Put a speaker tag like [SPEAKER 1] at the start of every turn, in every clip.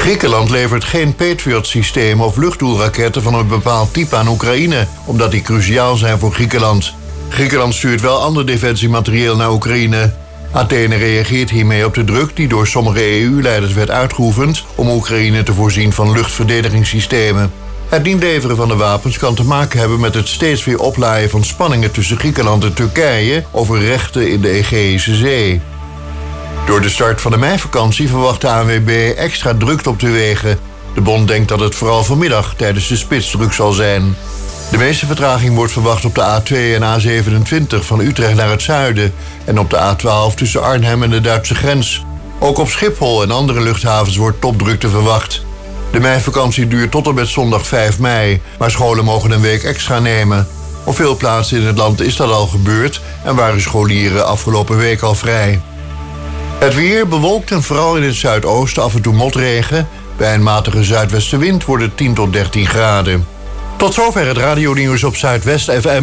[SPEAKER 1] Griekenland levert geen Patriot-systemen of luchtdoelraketten van een bepaald type aan Oekraïne, omdat die cruciaal zijn voor Griekenland. Griekenland stuurt wel ander defensiematerieel naar Oekraïne. Athene reageert hiermee op de druk die door sommige EU-leiders werd uitgeoefend om Oekraïne te voorzien van luchtverdedigingssystemen. Het niet leveren van de wapens kan te maken hebben met het steeds weer oplaaien van spanningen tussen Griekenland en Turkije over rechten in de Egeïsche Zee. Door de start van de meivakantie verwacht de ANWB extra drukte op de wegen. De bond denkt dat het vooral vanmiddag tijdens de spits druk zal zijn. De meeste vertraging wordt verwacht op de A2 en A27 van Utrecht naar het zuiden en op de A12 tussen Arnhem en de Duitse grens. Ook op Schiphol en andere luchthavens wordt topdrukte verwacht. De meivakantie duurt tot en met zondag 5 mei, maar scholen mogen een week extra nemen. Op veel plaatsen in het land is dat al gebeurd en waren scholieren afgelopen week al vrij. Het weer bewolkt en vooral in het zuidoosten af en toe motregen. Bij een matige zuidwestenwind wordt het 10 tot 13 graden. Tot zover het radionieuws op Zuidwest FM.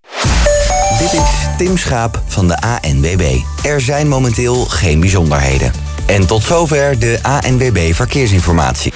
[SPEAKER 2] Dit is Tim Schaap van de ANWB. Er zijn momenteel geen bijzonderheden. En tot zover de ANWB Verkeersinformatie.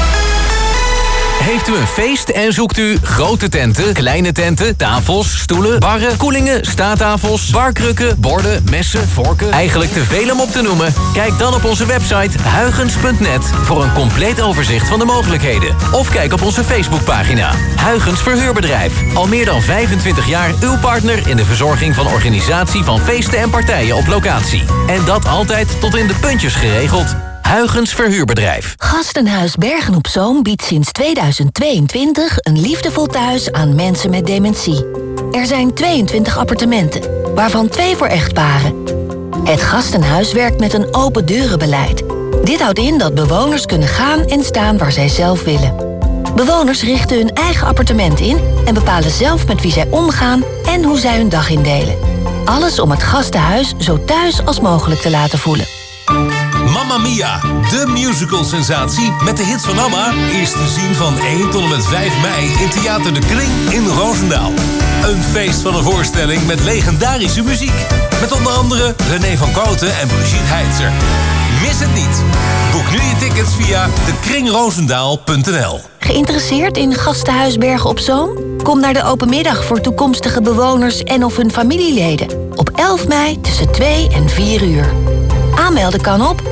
[SPEAKER 3] Heeft u een feest en zoekt u grote tenten, kleine tenten, tafels, stoelen, barren, koelingen, staattafels, barkrukken, borden, messen, vorken? Eigenlijk te veel om op te noemen? Kijk dan op onze website huygens.net voor een compleet overzicht van de mogelijkheden. Of kijk op onze Facebookpagina. Huygens Verhuurbedrijf. Al meer dan 25 jaar uw partner in de verzorging van organisatie van feesten en partijen op locatie. En dat altijd tot in de puntjes geregeld. Huygens Verhuurbedrijf.
[SPEAKER 4] Gastenhuis Bergen op Zoom biedt sinds 2022 een liefdevol thuis aan mensen met dementie. Er zijn 22 appartementen, waarvan 2 voor echtparen. Het Gastenhuis werkt met een open deurenbeleid. Dit houdt in dat bewoners kunnen gaan en staan waar zij zelf willen. Bewoners richten hun eigen appartement in en bepalen zelf met wie zij omgaan en hoe zij hun dag indelen. Alles om het Gastenhuis zo thuis als mogelijk te laten voelen.
[SPEAKER 5] Mamma Mia, de musical-sensatie met de hits van Amma, is te zien van 1 tot en met 5 mei in Theater de Kring in Roosendaal. Een feest van een voorstelling met legendarische muziek. Met onder andere René van Kooten en Brigitte Heitzer. Mis het niet. Boek nu je tickets via dekringroosendaal.nl.
[SPEAKER 4] Geïnteresseerd in Gastenhuis Bergen op Zoom? Kom naar de openmiddag voor toekomstige bewoners en of hun familieleden. Op 11 mei tussen 2 en 4 uur. Aanmelden kan op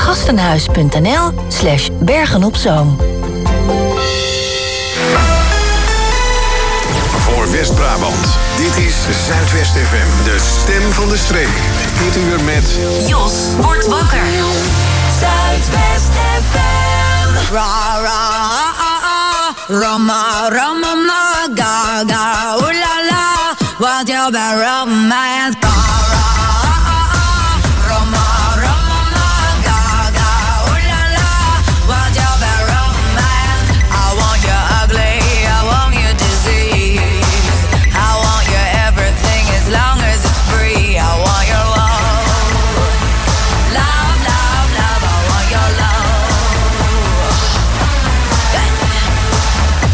[SPEAKER 4] hetgastenhuis.nl/bergenopzoom.
[SPEAKER 6] Voor West-Brabant, dit is Zuidwest FM, de stem van de streek. Dit uur met
[SPEAKER 7] Jos wordt wakker. Zuidwest FM.
[SPEAKER 8] Ra ra Rama Rama ma ga ga ooh la la. What you been romance?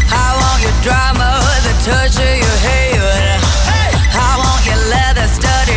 [SPEAKER 8] Touch of your hair. I want your leather studded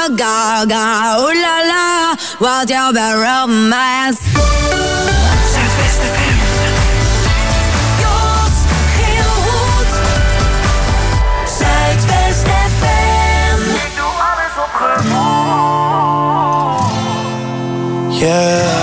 [SPEAKER 8] gaga, ooh la la, wat jou bij romance.
[SPEAKER 7] Zuidwest FM. Jos Geelhoed. Zuidwest FM. Ik doe alles op gevoel.
[SPEAKER 9] Yeah.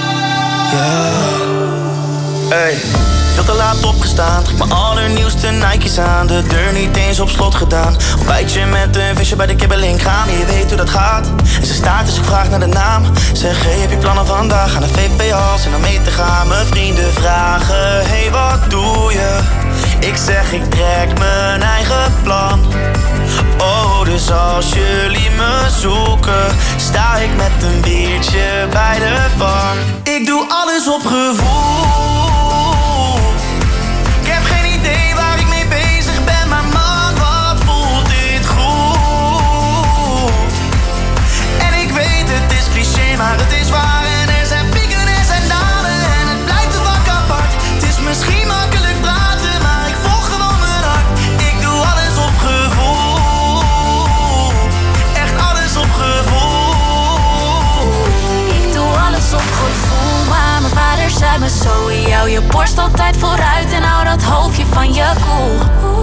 [SPEAKER 9] Hey. Veel te laat opgestaan, trek mijn allernieuwste Nike's aan. De deur niet eens op slot gedaan. Ontbijtje met een visje bij de kibbeling gaan. Je weet hoe dat gaat. En ze staat dus ik vraag naar de naam. Zeg, hey, heb je plannen vandaag? Gaan naar VPA's en om mee te gaan. Mijn vrienden vragen, hey, wat doe je? Ik zeg, ik trek mijn eigen plan. Oh, dus als jullie me zoeken, sta ik met een biertje bij de bar. Ik doe alles op gevoel. Ik heb geen idee waar ik mee bezig ben, maar man, wat voelt dit goed. En ik weet het is cliché, maar het is waar. En er zijn pieken en er zijn dalen en het blijft een vak apart. Het is misschien makkelijk praten, maar ik volg gewoon mijn hart. Ik doe alles op gevoel. Echt alles op gevoel.
[SPEAKER 7] Ik doe alles op gevoel, maar mijn vader zei me zo. Hou je borst altijd vooruit en hou dat hoofdje van je koel.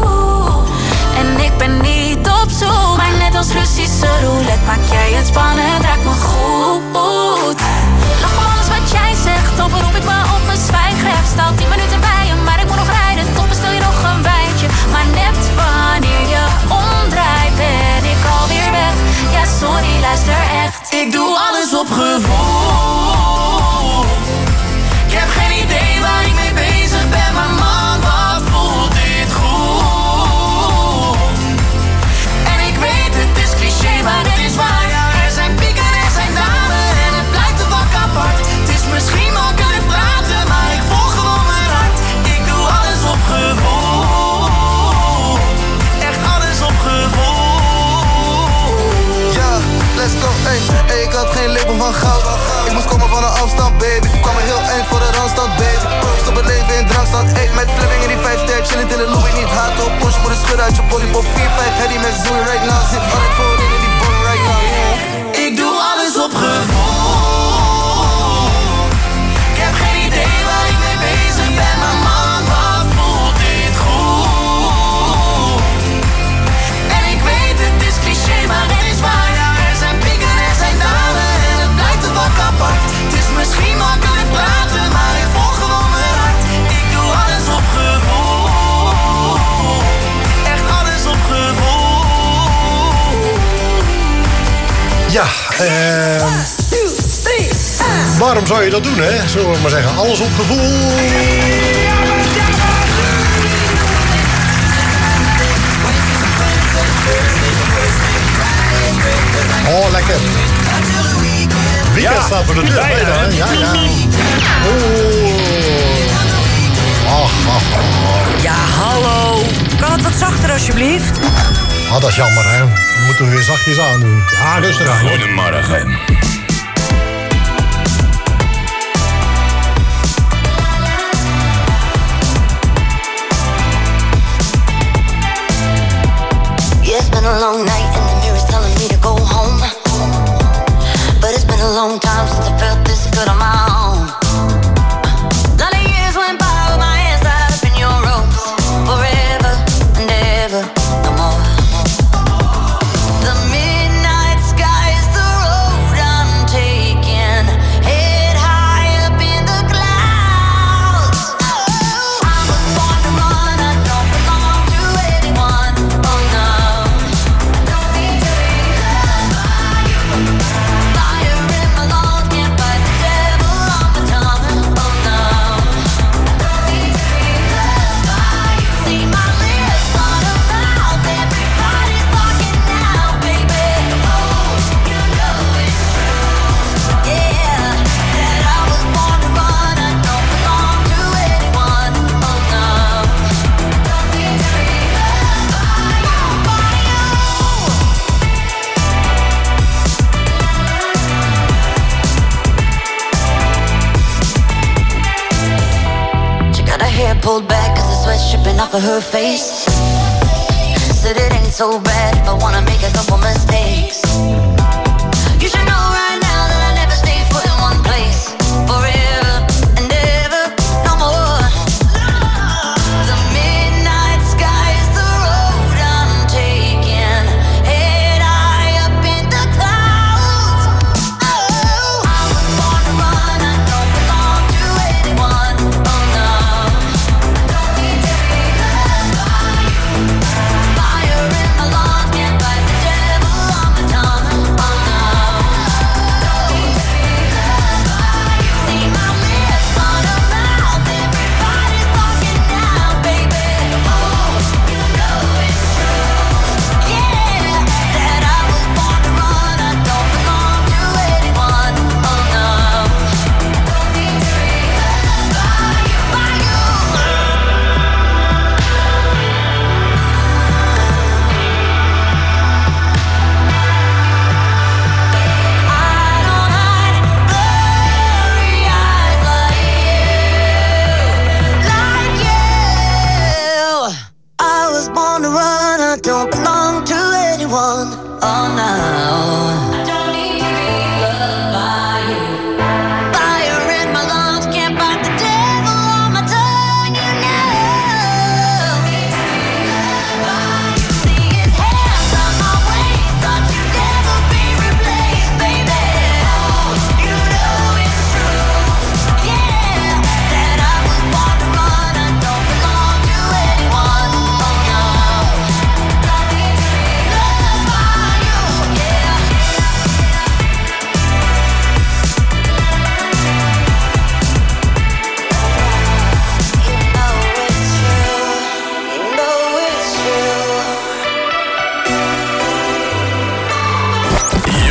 [SPEAKER 7] En ik ben niet op zoek, maar net als Russische roulette maak jij het spannend, raak me goed. Lach om alles wat jij zegt, dan beroep ik me op mijn zwijgrecht. Sta al 10 minuten bij je, maar ik moet nog rijden. Toch bestel je nog een wijntje, maar net wanneer je omdraait ben ik alweer weg. Ja sorry, luister echt.
[SPEAKER 9] Ik doe alles op gevoel. Ik heb geen idee waar ik mee bezig ben, maar man, wat voelt dit goed. En ik weet het is cliché, maar het is waar. Ja, er zijn pieken en er zijn dalen en het blijft een vak apart. Het is misschien makkelijk praten, maar ik volg gewoon mijn hart. Ik doe alles op gevoel. Echt alles op gevoel.
[SPEAKER 10] Ja, let's go, ey. Ik had geen label van goud. Ik moest komen van een afstand, baby. Kwam er heel eind voor de randstand, baby. Proost op het leven in drankstand. Eet met flipping in die 5-ster. Chillend in de lobby, niet hard op. Push voor de schudden uit je bodypop. 4-5 heady met Zoe right now. Zit altijd voorin in die boom right now, yeah.
[SPEAKER 9] Ik doe alles op gevoel. Ik heb geen idee waar ik mee bezig ben, maar man, wat voelt dit goed. En ik weet het is cliché, maar het is waar. Ja, er zijn pieken en er zijn dalen en het blijft een vak apart. Het is misschien makkelijk praten, maar ik volg gewoon mijn hart. Ik doe alles op gevoel. Echt alles op gevoel.
[SPEAKER 11] Ja, waarom zou je dat doen, hè? Zullen we maar zeggen, alles op gevoel. Oh, lekker. Weekend staat voor de deur. Bijna, hè? Ja. Oh.
[SPEAKER 12] Ja, hallo. Kan het wat zachter alsjeblieft?
[SPEAKER 11] Ah, dat is jammer, hè. We moeten weer zachtjes aandoen. Ja, rustig aan.
[SPEAKER 5] Goedemorgen.
[SPEAKER 13] Yeah, it's been a long night and the mirror's telling me to go home. But it's been a long time since I felt this good on my own. Lot of years went by with my hands tied up in your ropes. Forever and ever, no more. The midnight sky is the road I'm taking. Head high up in the clouds. I was born to run, I don't belong to anyone. Oh no. Don't need to be loved by you. Fire in my lungs, can't fight the devil on my tongue. Oh no. Don't need to be loved by you. See my lips on a mouth, everybody's talking now, baby. Oh, you know it's true. Yeah, that I was born to run, I don't belong to anyone. Oh no. Don't need to be loved by you. She got her hair pulled back cause the sweat's dripping off of her face. Said it ain't so bad if I wanna make a couple mistakes.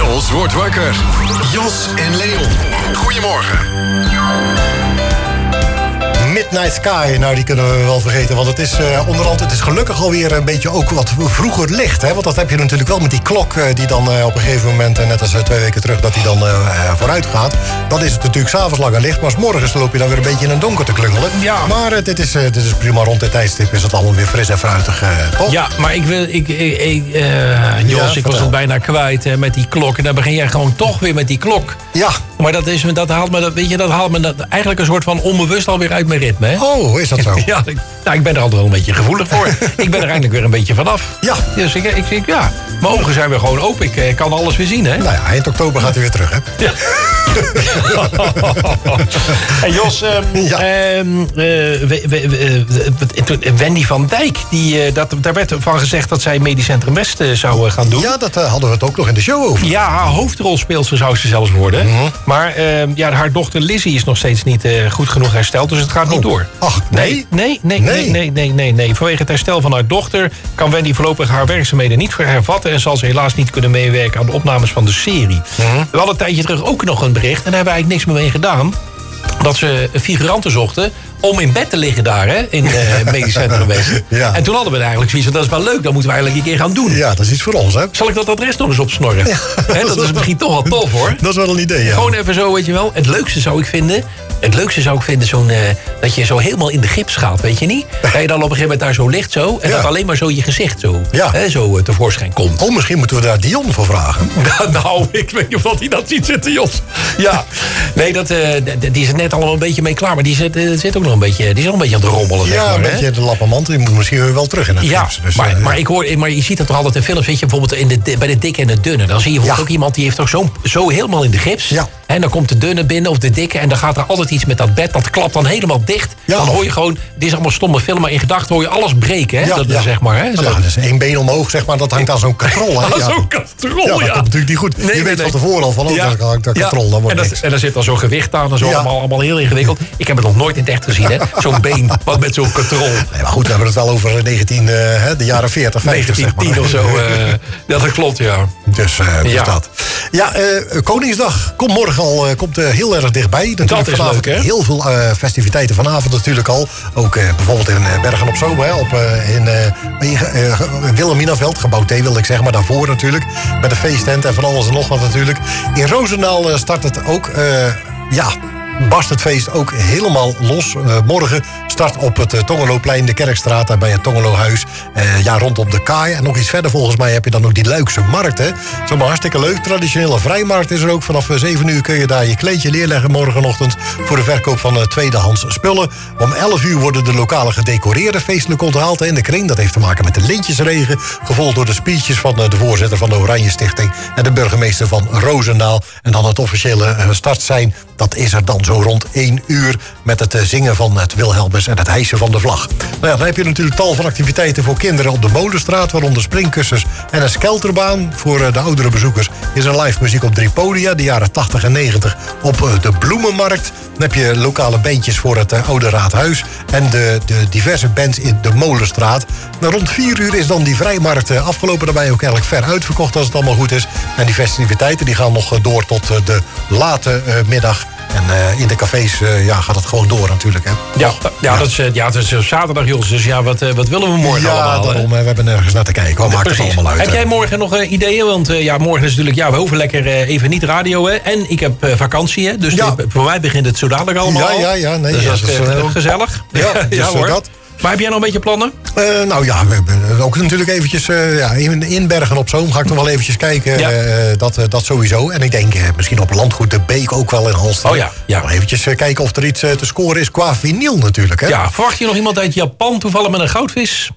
[SPEAKER 6] Os wordt wakker. Jos en Leon. Goedemorgen.
[SPEAKER 11] Midnight Sky, nou die kunnen we wel vergeten. Want het is onderhand, het is gelukkig alweer een beetje ook wat vroeger licht. Hè? Want dat heb je natuurlijk wel met die klok die dan op een gegeven moment, net als 2 weken terug, dat die dan vooruit gaat. Dan is het natuurlijk 's avonds langer licht. Maar 's morgens loop je dan weer een beetje in het donker te klungelen. Ja. Maar dit is prima. Rond dit tijdstip is het allemaal weer fris en fruitig. Toch?
[SPEAKER 14] Ja, maar Jos, ik was het bijna kwijt met die klok. En dan begin jij gewoon toch weer met die klok.
[SPEAKER 11] Ja.
[SPEAKER 14] Maar dat haalt me eigenlijk een soort van onbewust alweer uit mijn ritme. Hè?
[SPEAKER 11] Oh, is dat zo?
[SPEAKER 14] Ja, ik ben er altijd wel een beetje gevoelig voor. Ik ben er eindelijk weer een beetje vanaf.
[SPEAKER 11] Ja.
[SPEAKER 14] Dus ja, mijn ogen zijn weer gewoon open. Ik kan alles weer zien, hè?
[SPEAKER 11] Nou ja, eind oktober gaat hij weer terug, hè?
[SPEAKER 14] Ja. En Jos, Wendy van Dijk, daar werd van gezegd dat zij Medisch Centrum West zou gaan doen.
[SPEAKER 11] Ja, dat hadden we het ook nog in de show over.
[SPEAKER 14] Ja, haar hoofdrolspeelster zou ze zelfs worden. Mm-hmm. Maar haar dochter Lizzie is nog steeds niet goed genoeg hersteld, dus het gaat niet door.
[SPEAKER 11] Ach, nee?
[SPEAKER 14] Nee. Vanwege het herstel van haar dochter kan Wendy voorlopig haar werkzaamheden niet hervatten en zal ze helaas niet kunnen meewerken aan de opnames van de serie. Mm-hmm. We hadden een tijdje terug ook nog een bericht en daar hebben we eigenlijk niks meer mee gedaan. Dat ze figuranten zochten om in bed te liggen daar, hè, in Medisch Centrum West.
[SPEAKER 11] Ja.
[SPEAKER 14] En toen hadden we eigenlijk zoiets van, dat is wel leuk, dat moeten we eigenlijk een keer gaan doen.
[SPEAKER 11] Ja, dat is iets voor ons, hè?
[SPEAKER 14] Zal ik dat adres nog eens opsnorren? Ja. Hè, dat is misschien toch wel tof, hoor.
[SPEAKER 11] Dat is wel een idee, ja.
[SPEAKER 14] Gewoon even zo, weet je wel. Het leukste zou ik vinden, dat je zo helemaal in de gips gaat, weet je niet? Dat je dan op een gegeven moment daar zo ligt zo, en dat alleen maar zo je gezicht zo tevoorschijn komt.
[SPEAKER 11] Oh, misschien moeten we daar Dion voor vragen.
[SPEAKER 14] Nou, ik weet niet of dat hij dat ziet zitten, Jos. Ja, nee, die is net allemaal een beetje mee klaar, maar die zit ook nog een beetje, die is nog een beetje aan het rommelen.
[SPEAKER 11] Ja,
[SPEAKER 14] zeg maar,
[SPEAKER 11] een beetje de lappenmand, die moet misschien weer wel terug in het gips. Dus,
[SPEAKER 14] maar je ziet dat toch altijd in films, weet je, bijvoorbeeld bij de dikke en de dunne. Dan zie je bijvoorbeeld ook iemand die heeft toch zo helemaal in de gips. Ja. En dan komt de dunne binnen of de dikke en dan gaat er altijd iets met dat bed. Dat klapt dan helemaal dicht. Ja. Dan hoor je gewoon, dit is allemaal stomme film, maar in gedachten hoor je alles breken. Hè?
[SPEAKER 11] Ja,
[SPEAKER 14] zeg maar. Hè?
[SPEAKER 11] Ja, dat is 1 been omhoog, zeg maar. Dat hangt aan zo'n katrol. Hè?
[SPEAKER 14] Zo'n katrol,
[SPEAKER 11] ja. Dat komt natuurlijk niet goed. Je weet van tevoren al van, dat hangt dat katrol. Dan wordt
[SPEAKER 14] en daar zit dan zo'n gewicht aan en zo. Allemaal heel ingewikkeld. Ik heb het nog nooit in het echt gezien, hè? Zo'n been, wat met zo'n katrol.
[SPEAKER 11] Nee, maar goed, we hebben het wel over de jaren 40, 50,
[SPEAKER 14] 1910
[SPEAKER 11] zeg maar.
[SPEAKER 14] of zo. Dat klopt, ja.
[SPEAKER 11] Dus dat. Ja, Koningsdag komt morgen al heel erg dichtbij.
[SPEAKER 14] Dat is leuk, hè?
[SPEAKER 11] Heel veel festiviteiten vanavond natuurlijk al. Ook bijvoorbeeld in Bergen op Zoom, hè, in Wilhelminaveld, gebouw T wil ik zeggen, maar daarvoor natuurlijk. Met een feesttent en van alles en nog wat natuurlijk. In Roosendaal start het ook, barst het feest ook helemaal los. Morgen start op het Tongeloplein, de Kerkstraat, daar bij het Tongelohuis. Rondom de kaai. En nog iets verder volgens mij heb je dan ook die Luikse markt. Hè. Dat is allemaal hartstikke leuk. Traditionele vrijmarkt is er ook. Vanaf 7 uur kun je daar je kleedje neerleggen morgenochtend voor de verkoop van tweedehands spullen. Om 11 uur worden de lokale gedecoreerde feestelijk onthaald in de kring. Dat heeft te maken met de lintjesregen. Gevolgd door de speeches van de voorzitter van de Oranje Stichting en de burgemeester van Roosendaal. En dan het officiële startsein. Dat is er dan zo rond 1 uur met het zingen van het Wilhelmus en het hijsen van de vlag. Nou ja, dan heb je natuurlijk tal van activiteiten voor kinderen op de Molenstraat, waaronder springkussens en een skelterbaan. Voor de oudere bezoekers is er live muziek op 3 podia, de jaren 80 en 90 op de Bloemenmarkt. Dan heb je lokale bandjes voor het Oude Raadhuis en de diverse bands in de Molenstraat. Nou, rond 4 uur is dan die vrijmarkt afgelopen, daarbij ook eigenlijk ver uitverkocht als het allemaal goed is. En die festiviteiten die gaan nog door tot de late middag. En in de cafés gaat het gewoon door natuurlijk. Hè?
[SPEAKER 14] Het is zaterdag, Jos. Dus wat willen we morgen allemaal?
[SPEAKER 11] Ja, daarom, we hebben nergens naar te kijken. We maken het allemaal uit.
[SPEAKER 14] Heb jij morgen nog ideeën? Want morgen is natuurlijk, we hoeven lekker even niet radio. Hè? En ik heb vakantie. Hè? Dus voor mij begint het zo dadelijk allemaal.
[SPEAKER 11] Nee,
[SPEAKER 14] dus dat is gezellig.
[SPEAKER 11] Ja, hoor. Dat.
[SPEAKER 14] Maar heb jij nog een beetje plannen?
[SPEAKER 11] We hebben ook natuurlijk eventjes in Bergen op Zoom ga ik nog wel eventjes kijken. Dat sowieso. En ik denk misschien op landgoed de Beek ook wel in Halster. Nog eventjes kijken of er iets te scoren is qua vinyl natuurlijk. Hè?
[SPEAKER 14] Ja, verwacht je nog iemand uit Japan toevallig met een goudvis?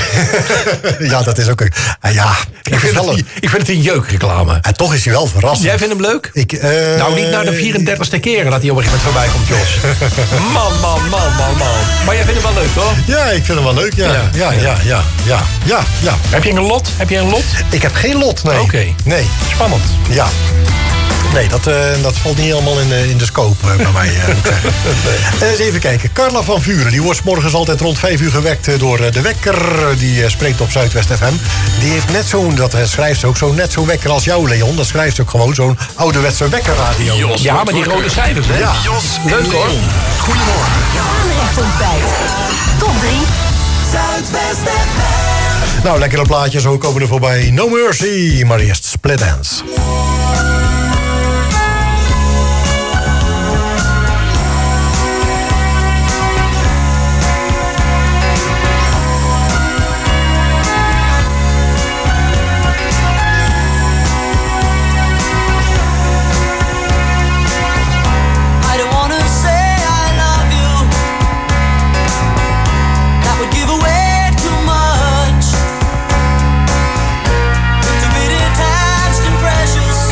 [SPEAKER 11] Ja, dat is ook een...
[SPEAKER 14] Ik vind het een jeukreclame.
[SPEAKER 11] En toch is hij wel verrassend.
[SPEAKER 14] Jij vindt hem leuk? Nou, niet naar de 34ste keren dat hij op een gegeven moment voorbij komt, Jos. Man. Maar jij vindt hem wel leuk, hoor?
[SPEAKER 11] Ja, ik vind hem wel leuk, ja.
[SPEAKER 14] Heb je een lot?
[SPEAKER 11] Ik heb geen lot, nee.
[SPEAKER 14] Oké.
[SPEAKER 11] Nee.
[SPEAKER 14] Spannend.
[SPEAKER 11] Ja. Nee, dat valt niet helemaal in de scope bij mij. Moet ik zeggen. Eens even kijken. Carla van Vuren, die wordt 's morgens altijd rond 5 uur gewekt door de wekker. Die spreekt op Zuidwest FM. Die heeft net zo'n, dat schrijft ze ook, net zo'n wekker als jou, Leon. Dat schrijft ze ook gewoon, zo'n ouderwetse wekkerradio.
[SPEAKER 14] Ja, maar die rode cijfers, hè?
[SPEAKER 11] Ja.
[SPEAKER 6] Jos
[SPEAKER 14] Leuk hoor.
[SPEAKER 6] Goedemorgen.
[SPEAKER 4] Aanrecht ontbijt. Top 3.
[SPEAKER 8] Zuidwest FM.
[SPEAKER 11] Nou, lekkere plaatjes, ook komen er voorbij. No Mercy, maar eerst Split Dance.
[SPEAKER 8] Precious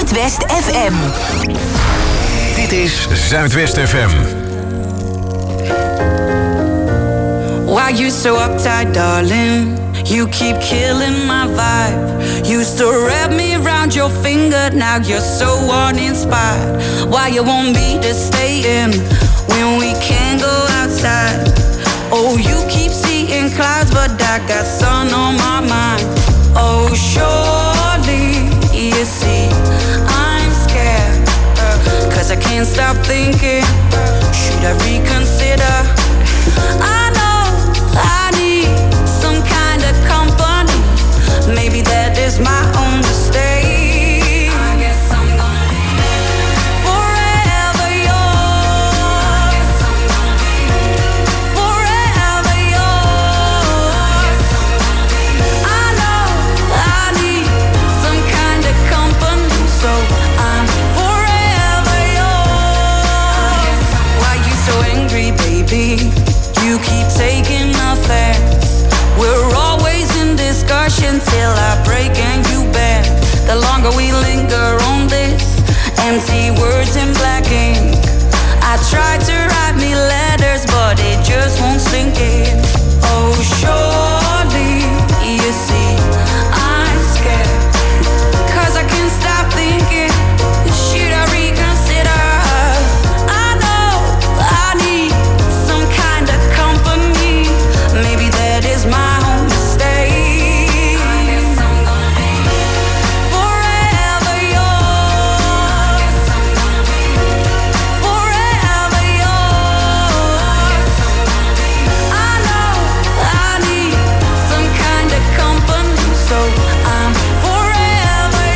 [SPEAKER 15] Zuidwest FM.
[SPEAKER 6] Dit is Zuidwest FM.
[SPEAKER 8] Why you so uptight, darling? You keep killing my vibe. Used to wrap me around your finger, now you're so uninspired. Why you want me to stay in when we can't go outside? Oh, you keep seeing clouds, but I got sun on my mind. Oh, surely you see I'm scared, 'cause I can't stop thinking, should I reconsider? I know I need some kind of company. Maybe that is my own mistake. I guess I'm gonna be forever yours. I guess I'm gonna be forever yours. I know I need some kind of company, so I'm forever yours. Why you so angry, baby? You keep taking offense. We're always in discussion till I break and you bend. The longer we linger on this empty words in black ink. I try to write me letters, but it just won't sink in. Oh, surely you see I'm scared, 'cause I can't stop thinking, should I reconsider? I know I need some kind of company. Maybe that is my own mistake. I guess I'm gonna be forever yours. I guess I'm gonna be forever yours. I know I need some kind of company, so I'm forever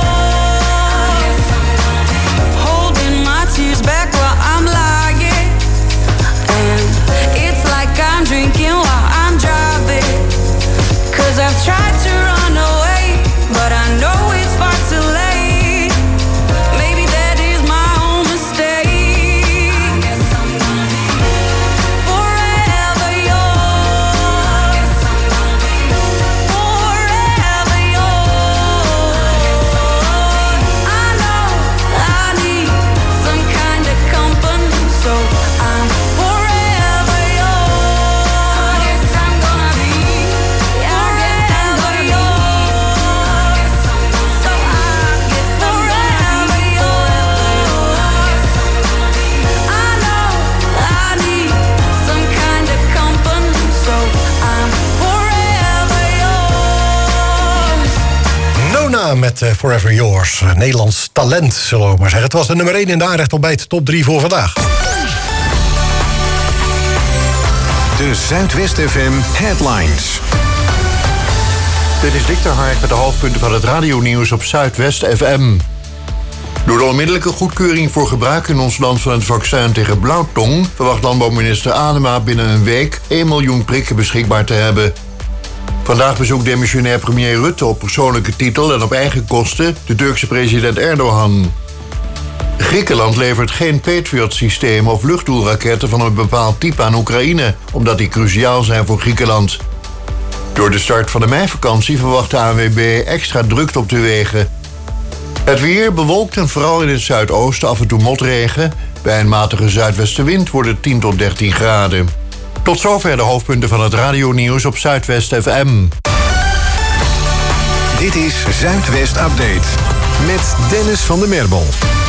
[SPEAKER 8] yours. Holding my tears back while I'm lying, and it's like I'm drinking while I'm driving. 'Cause I've tried to run away, but I know it's far too late. Maybe that is my own mistake. I guess I'm gonna be forever yours. I guess I'm gonna be forever yours. I know I need some kind of company, so I'm forever yours. I guess I'm gonna be forever yours. So I get forever yours. I know I need some kind of company, so I'm forever yours.
[SPEAKER 11] Nona met Forever Yours. Nederlands talent, zullen we maar zeggen. Het was de nummer 1 in de aanrechtopbijt top 3 voor vandaag.
[SPEAKER 6] De Zuidwest FM Headlines.
[SPEAKER 1] Dit is Dick ter Hark met de hoofdpunten van het radionieuws op Zuidwest FM. Door de onmiddellijke goedkeuring voor gebruik in ons land van het vaccin tegen blauwtong verwacht landbouwminister Adema binnen een week 1 miljoen prikken beschikbaar te hebben. Vandaag bezoekt demissionair premier Rutte op persoonlijke titel en op eigen kosten de Turkse president Erdogan. Griekenland levert geen Patriot-systeem of luchtdoelraketten van een bepaald type aan Oekraïne, omdat die cruciaal zijn voor Griekenland. Door de start van de meivakantie verwacht de ANWB extra drukte op de wegen. Het weer bewolkt en vooral in het zuidoosten af en toe motregen. Bij een matige zuidwestenwind wordt het 10 tot 13 graden. Tot zover de hoofdpunten van het radionieuws op Zuidwest FM.
[SPEAKER 6] Dit is Zuidwest Update met Dennis van der Merbel.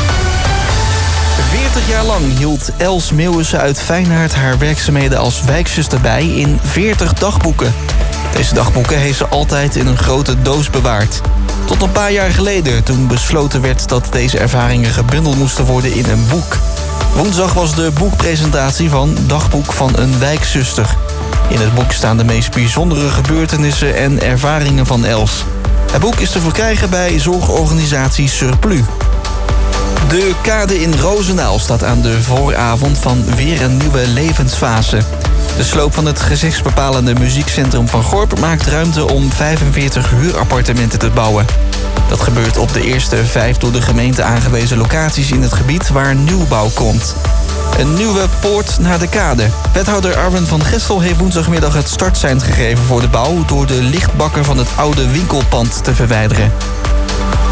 [SPEAKER 16] 40 jaar lang hield Els Meeuwissen uit Feyenoord haar werkzaamheden als wijkzuster bij in 40 dagboeken. Deze dagboeken heeft ze altijd in een grote doos bewaard. Tot een paar jaar geleden, toen besloten werd dat deze ervaringen gebundeld moesten worden in een boek. Woensdag was de boekpresentatie van Dagboek van een wijkzuster. In het boek staan de meest bijzondere gebeurtenissen en ervaringen van Els. Het boek is te verkrijgen bij zorgorganisatie Surplus. De kade in Roosendaal staat aan de vooravond van weer een nieuwe levensfase. De sloop van het gezichtsbepalende muziekcentrum van Gorp maakt ruimte om 45 huurappartementen te bouwen. Dat gebeurt op de eerste 5 door de gemeente aangewezen locaties in het gebied waar nieuwbouw komt. Een nieuwe poort naar de kade. Wethouder Arwen van Gestel heeft woensdagmiddag het startsein gegeven voor de bouw door de lichtbakken van het oude winkelpand te verwijderen.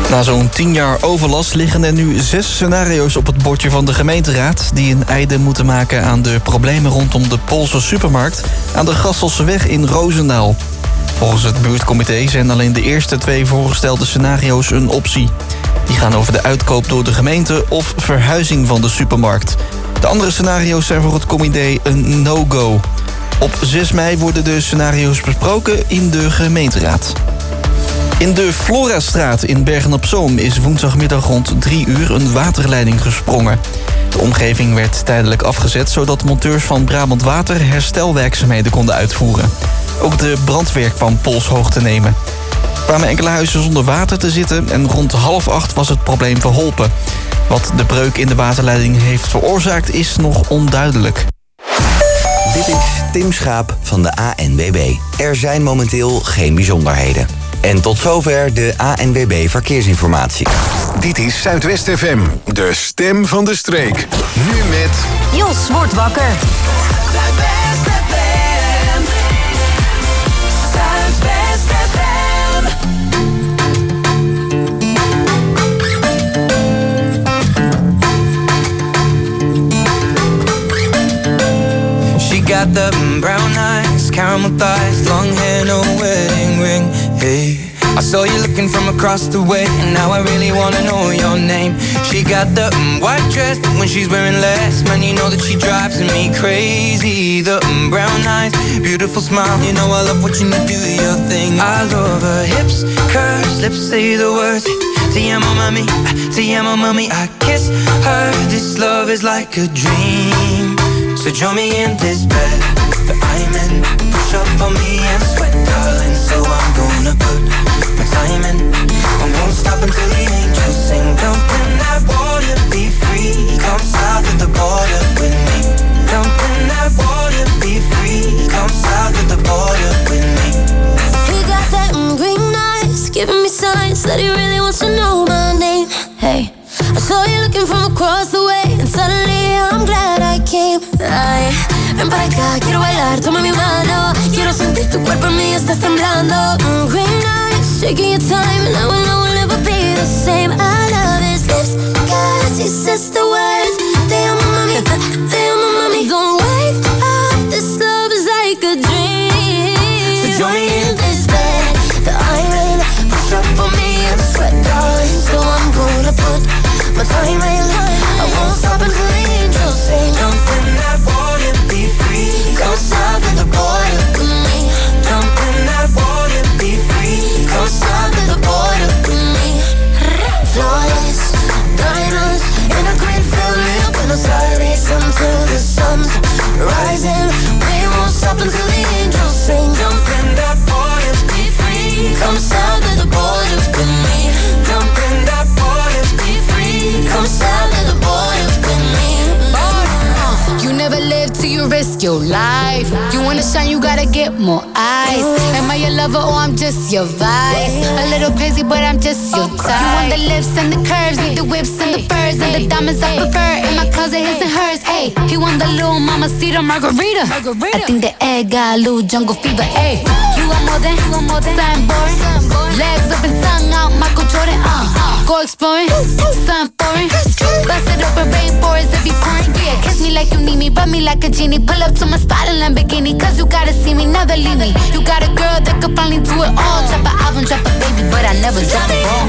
[SPEAKER 16] Na zo'n 10 jaar overlast liggen er nu 6 scenario's op het bordje van de gemeenteraad... die een einde moeten maken aan de problemen rondom de Poolse supermarkt... aan de Gasselseweg in Roosendaal. Volgens het buurtcomité zijn alleen de eerste 2 voorgestelde scenario's een optie. Die gaan over de uitkoop door de gemeente of verhuizing van de supermarkt. De andere scenario's zijn voor het comité een no-go. Op 6 mei worden de scenario's besproken in de gemeenteraad. In de Florastraat in Bergen-op-Zoom is woensdagmiddag rond 3 uur een waterleiding gesprongen. De omgeving werd tijdelijk afgezet zodat monteurs van Brabant Water herstelwerkzaamheden konden uitvoeren. Ook de brandweer kwam polshoog te nemen. Er kwamen enkele huizen zonder water te zitten en rond 7:30 was het probleem verholpen. Wat de breuk in de waterleiding heeft veroorzaakt is nog onduidelijk.
[SPEAKER 2] Dit is Tim Schaap van de ANWB. Er zijn momenteel geen bijzonderheden. En tot zover de ANWB Verkeersinformatie.
[SPEAKER 6] Dit is Zuidwest FM, de stem van de streek. Nu met...
[SPEAKER 4] Jos wordt wakker.
[SPEAKER 8] Zuidwest FM. Zuidwest FM.
[SPEAKER 15] She got the brown eyes, caramel thighs, long hair, no wedding ring. Hey, I saw you looking from across the way, and now I really wanna know your name. She got the white dress, but when she's wearing less, man, you know that she drives me crazy. The brown eyes, beautiful smile, you know I love watching you do your thing. I love her hips, curves, lips say the words. Te amo mami, I kiss her. This love is like a dream. So join me in this bed that I'm in. Push up on me and sweat, darling. So I'm gonna put my time in. I won't stop until the angels sing. Jump in that water, be free. Come south of the border with me. Jump in that water, be free. Come south of the border with me.
[SPEAKER 13] He got that green eyes, giving me signs that he really wants to know my name. Hey, I saw you looking from across the way, and suddenly I'm glad I came. Ay, ven para acá, quiero bailar, toma mi mano. Quiero sentir tu cuerpo en mí, estás temblando. Green eyes, taking your time, and I will know we'll never be the same. I love his lips, cause he says the words. Te amo mami, don't wake up, this love is like a dream.
[SPEAKER 15] So join me in
[SPEAKER 13] this bed that I'm in. Push up on me and sweat, darling. So I'm gonna put my time in. I won't stop until the angels sing.
[SPEAKER 15] Jump in that water, be free.
[SPEAKER 13] Come south of the border with me.
[SPEAKER 15] Jump in that water, be free.
[SPEAKER 13] Come south of the border with me. Flawless diamonds in a green field, lit up in the sirens until the sun's rising. We won't stop until the angels sing.
[SPEAKER 15] Jump in that water, be free.
[SPEAKER 13] Come south of the border with me.
[SPEAKER 15] Jump in that water, be free.
[SPEAKER 13] Come south of the border with me.
[SPEAKER 17] You never live till you risk your life. You wanna shine, you gotta get more eyes. Am I your lover or I'm just your vice? A little crazy, but I'm just your type. You want the lips and the curves, need the whips and the furs and the diamonds I prefer. In my closet, his and hers. Hey, he want the little mamacita margarita. I think the egg got a little jungle fever. Hey, you want more than something boring. Legs up and tongue out, Michael Jordan. Go exploring, something foreign. Bust it open, rainforest if you pouring. Yeah, kiss me like you need me, rub me like a genie. Pull up to my spot in Lamborghini, cause you gotta see me, never leave me. You got a girl that could finally do it all. Drop an album, drop a baby, but I never drop a ball.